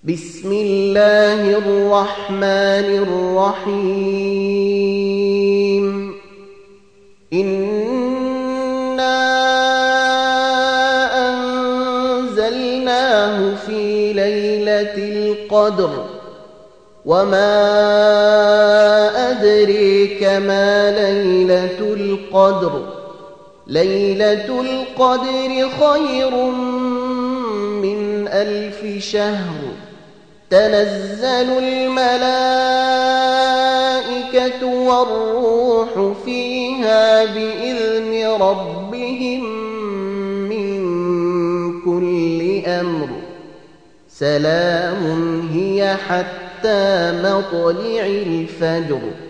بسم الله الرحمن الرحيم إنا أنزلناه في ليلة القدر وما أدريك ما ليلة القدر ليلة القدر خير من 1000 شهر تنزل الملائكة والروح فيها بإذن ربهم من كل أمر سلام هي حتى مطلع الفجر